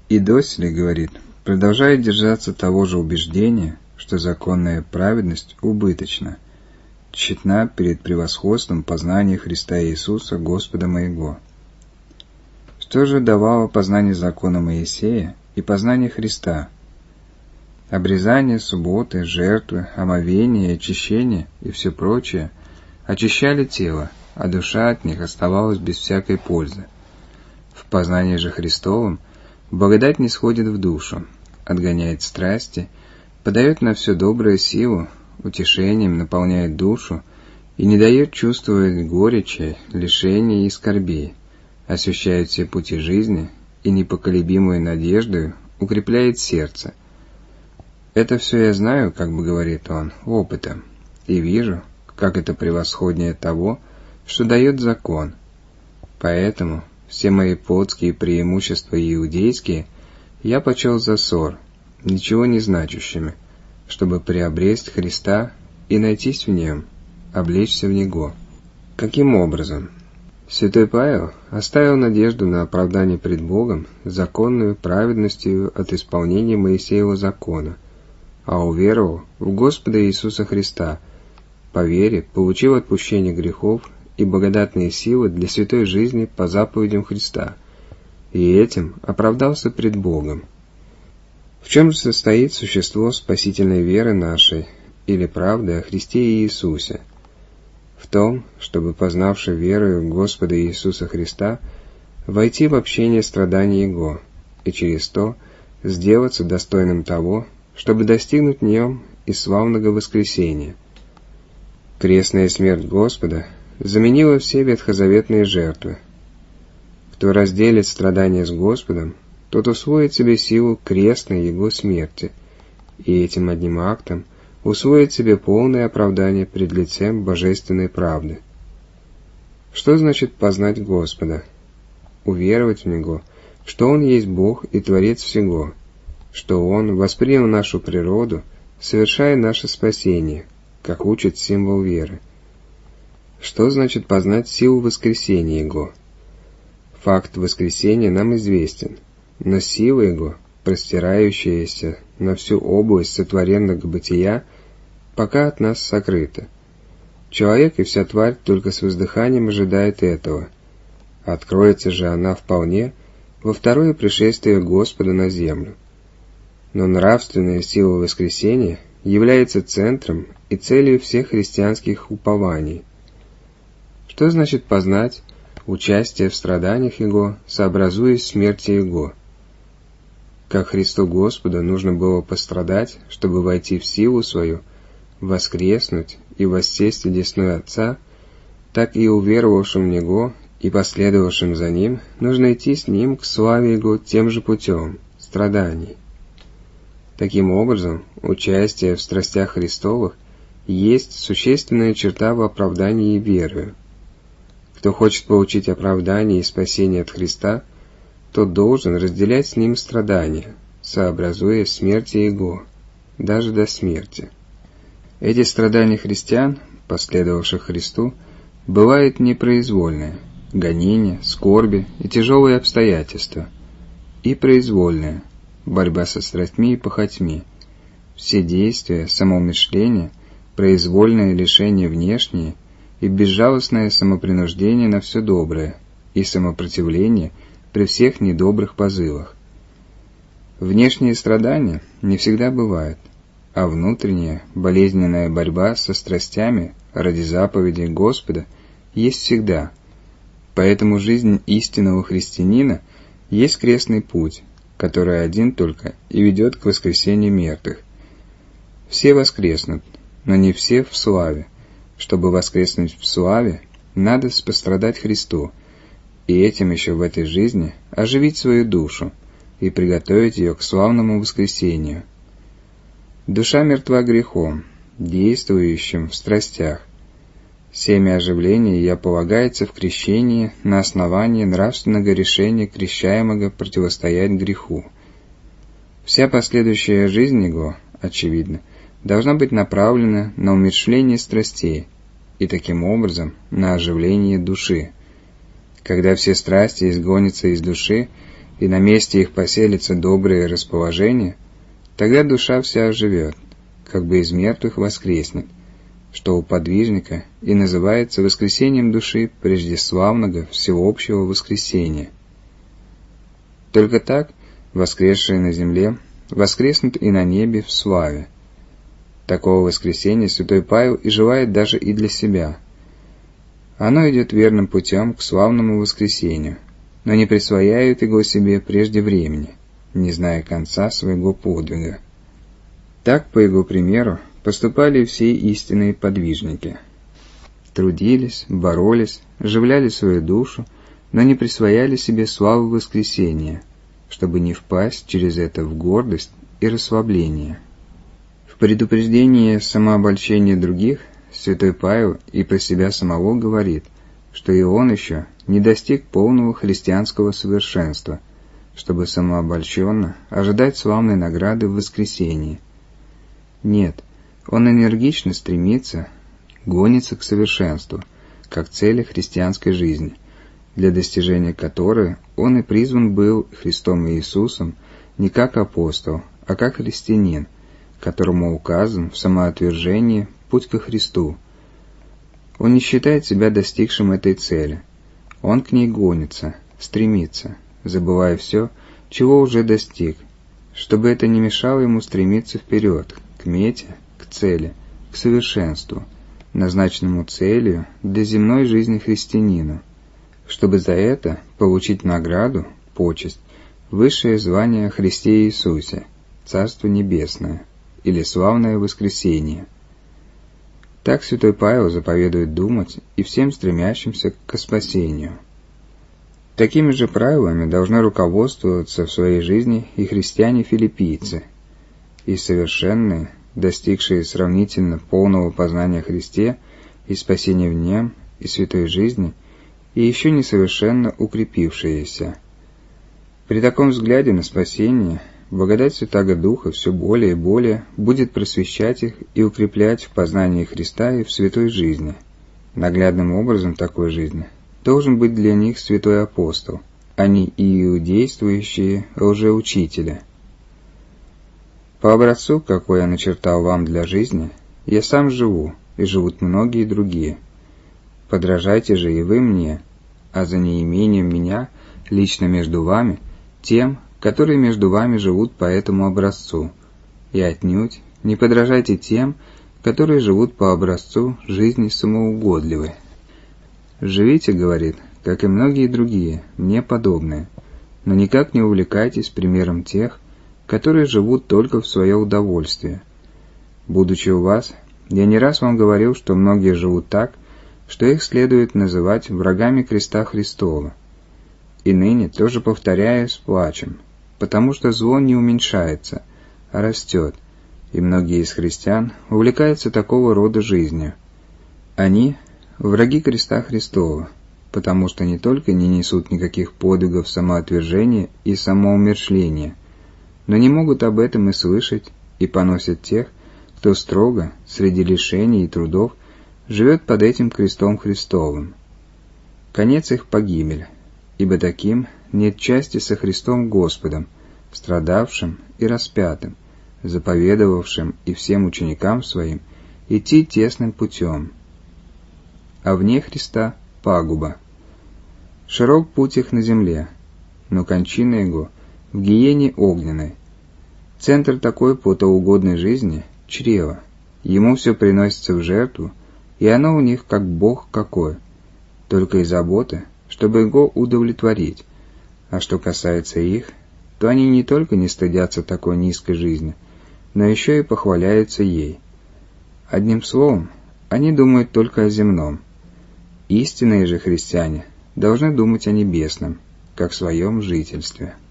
И доселе, говорит, продолжает держаться того же убеждения, что законная праведность убыточна, тщетна перед превосходством познания Христа Иисуса, Господа моего. Что же давало познание закона Моисея и познание Христа? Обрезание, субботы, жертвы, омовение, очищение и все прочее очищали тело, а душа от них оставалась без всякой пользы. В познании же Христовом благодать нисходит в душу, отгоняет страсти, подает на все доброе силу, утешением наполняет душу и не дает чувствовать горечи, лишений и скорбей, освещает все пути жизни и непоколебимую надеждою укрепляет сердце. Это все я знаю, как бы говорит он, опытом, и вижу, как это превосходнее того, что дает закон. Поэтому все мои плотские преимущества иудейские я почел за ссор, ничего не значащими, чтобы приобресть Христа и найтись в Нем, облечься в Него. Каким образом? Святой Павел оставил надежду на оправдание пред Богом законную праведностью от исполнения Моисеева закона, а уверовал в Господа Иисуса Христа, по вере получил отпущение грехов и благодатные силы для святой жизни по заповедям Христа, и этим оправдался пред Богом. В чем же состоит существо спасительной веры нашей или правды о Христе Иисусе? В том, чтобы, познавши верою Господа Иисуса Христа, войти в общение страданий Его, и через то сделаться достойным того, чтобы достигнуть в Нем и славного воскресения. Крестная смерть Господа заменила все ветхозаветные жертвы. Кто разделит страдания с Господом, тот усвоит себе силу крестной Его смерти, и этим одним актом усвоит себе полное оправдание пред лицем божественной правды. Что значит познать Господа? Уверовать в Него, что Он есть Бог и Творец всего, что Он воспринял нашу природу, совершая наше спасение, как учит символ веры. Что значит познать силу воскресения Его? Факт воскресения нам известен, но сила Его, простирающаяся на всю область сотворенного бытия, пока от нас сокрыта. Человек и вся тварь только с воздыханием ожидает этого. Откроется же она вполне во второе пришествие Господа на землю. Но нравственная сила воскресения является центром и целью всех христианских упований. Что значит познать участие в страданиях Его, сообразуясь смерти Его? Как Христу Господу нужно было пострадать, чтобы войти в силу свою, воскреснуть и воссесть одесную Отца, так и уверовавшим в Него и последовавшим за Ним нужно идти с Ним к славе Его тем же путем страданий. Таким образом, участие в страстях Христовых есть существенная черта в оправдании верою. Кто хочет получить оправдание и спасение от Христа, тот должен разделять с Ним страдания, сообразуя смерти Его, даже до смерти. Эти страдания христиан, последовавших Христу, бывают непроизвольные, гонения, скорби и тяжелые обстоятельства, и произвольные, борьба со страстьми и похотьми, все действия, самоумышления, произвольное лишение внешнее и безжалостное самопринуждение на все доброе и самопротивление при всех недобрых позывах. Внешние страдания не всегда бывают, а внутренняя, болезненная борьба со страстями ради заповедей Господа есть всегда. Поэтому жизнь истинного христианина есть крестный путь, который один только и ведет к воскресению мертвых. Все воскреснут, но не все в славе. Чтобы воскреснуть в славе, надо пострадать Христу, и этим еще в этой жизни оживить свою душу и приготовить ее к славному воскресению. Душа мертва грехом, действующим в страстях. Семя оживления ее полагается в крещении на основании нравственного решения крещаемого противостоять греху. Вся последующая жизнь его, очевидно, должна быть направлена на умерщвление страстей и таким образом на оживление души. Когда все страсти изгонятся из души, и на месте их поселится доброе расположение, тогда душа вся оживет, как бы из мертвых воскреснет, что у подвижника и называется воскресением души преждеславного всеобщего воскресения. Только так воскресшие на земле воскреснут и на небе в славе. Такого воскресения святой Павел и желает даже и для себя. Оно идет верным путем к славному воскресению, но не присвояет его себе прежде времени, не зная конца своего подвига. Так, по его примеру, поступали все истинные подвижники. Трудились, боролись, оживляли свою душу, но не присвояли себе славу воскресения, чтобы не впасть через это в гордость и расслабление. В предупреждении самообольщения других святой Павел и про себя самого говорит, что и он еще не достиг полного христианского совершенства, чтобы самообольщенно ожидать славной награды в воскресении. Нет, он энергично стремится, гонится к совершенству, как цели христианской жизни, для достижения которой он и призван был Христом Иисусом не как апостол, а как христианин, которому указан в самоотвержении путь ко Христу. Он не считает себя достигшим этой цели. Он к ней гонится, стремится, забывая все, чего уже достиг, чтобы это не мешало ему стремиться вперед, к мете, к цели, к совершенству, назначенному целью для земной жизни христианину, чтобы за это получить награду, почесть, высшее звание о Христе Иисусе, Царство Небесное или славное воскресение. Так святой Павел заповедует думать и всем стремящимся к спасению. Такими же правилами должны руководствоваться в своей жизни и христиане-филиппийцы, и совершенные, достигшие сравнительно полного познания о Христе и спасения в Нем, и святой жизни, и еще несовершенно укрепившиеся. При таком взгляде на спасение благодать Святаго Духа все более и более будет просвещать их и укреплять в познании Христа и в святой жизни. Наглядным образом такой жизни должен быть для них святой апостол, а не иудействующие лжеучители. По образцу, какой я начертал вам для жизни, я сам живу, и живут многие другие. Подражайте же и вы мне, а за неимением меня, лично между вами, тем, которые между вами живут по этому образцу, и отнюдь не подражайте тем, которые живут по образцу жизни самоугодливой. Живите, говорит, как и многие другие, мне подобные, но никак не увлекайтесь примером тех, которые живут только в свое удовольствие. Будучи у вас, я не раз вам говорил, что многие живут так, что их следует называть врагами креста Христова. И ныне тоже повторяю с плачем, потому что зло не уменьшается, а растет, и многие из христиан увлекаются такого рода жизнью. Они – враги креста Христова, потому что не только не несут никаких подвигов самоотвержения и самоумерщвления, но не могут об этом и слышать, и поносят тех, кто строго, среди лишений и трудов, живет под этим крестом Христовым. Конец их погибель, ибо таким нет части со Христом Господом, страдавшим и распятым, заповедовавшим и всем ученикам своим идти тесным путем. А вне Христа пагуба. Широк путь их на земле, но кончина его в гиене огненной. Центр такой плотоугодной жизни — чрево. Ему все приносится в жертву, и оно у них как Бог какой, только и забота, чтобы его удовлетворить. А что касается их, то они не только не стыдятся такой низкой жизни, но еще и похваляются ей. Одним словом, они думают только о земном. Истинные же христиане должны думать о небесном, как в своем жительстве.